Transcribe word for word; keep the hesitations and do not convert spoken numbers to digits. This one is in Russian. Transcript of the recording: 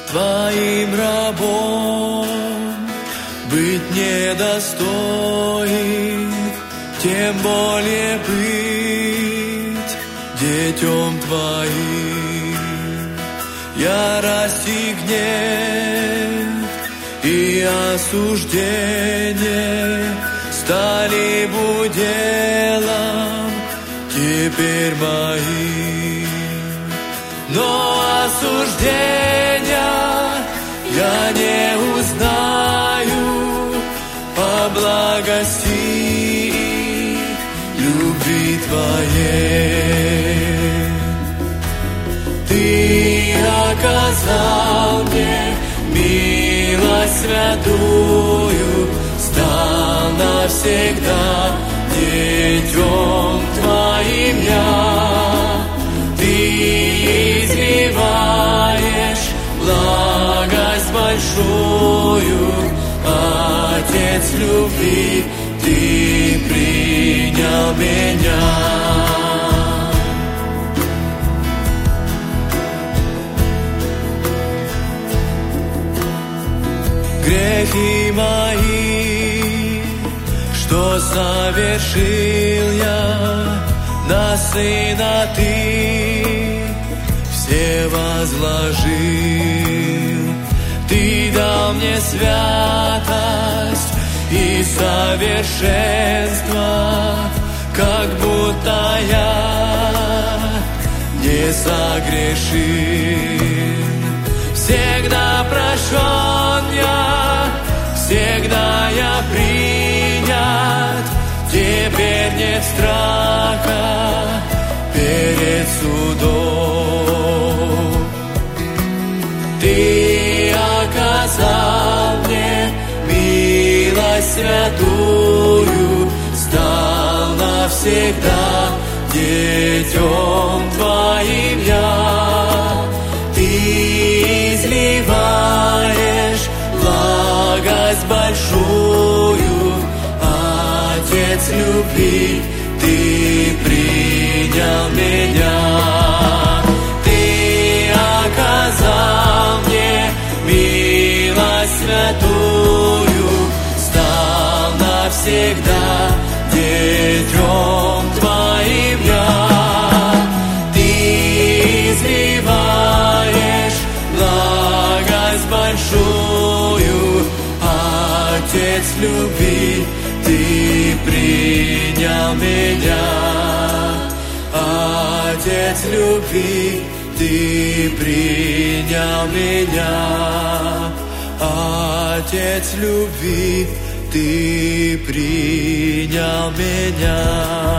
Твоим рабом быть недостоин, тем более быть детем Твоим. Ярость и гнев и осуждение стали бы делом теперь моим. Но осуждения я не узнаю по благости и любви Твоей. Ты оказал мне милость святую, стал навсегда детем Твоим я. Ты изливаешь благость большую, Отец любви, Ты принял меня. Грехи мои, что совершил я, на Сына Ты все возложил. Ты дал мне святость и совершенство, как будто я не согрешил. Всегда прощен я, всегда я принят, теперь нет страха перед судом. Ты оказал мне милость святую, стал навсегда детем Твоим я. Ты изливаешь благость большую, Отец любви, Ты принял меня. Ты оказал мне милость святую, стал навсегда детем Твоим я. Ты изливаешь благость большую, Отец любви, Ты принял меня. Отец любви, Ты принял меня. Отец любви, Ты принял меня.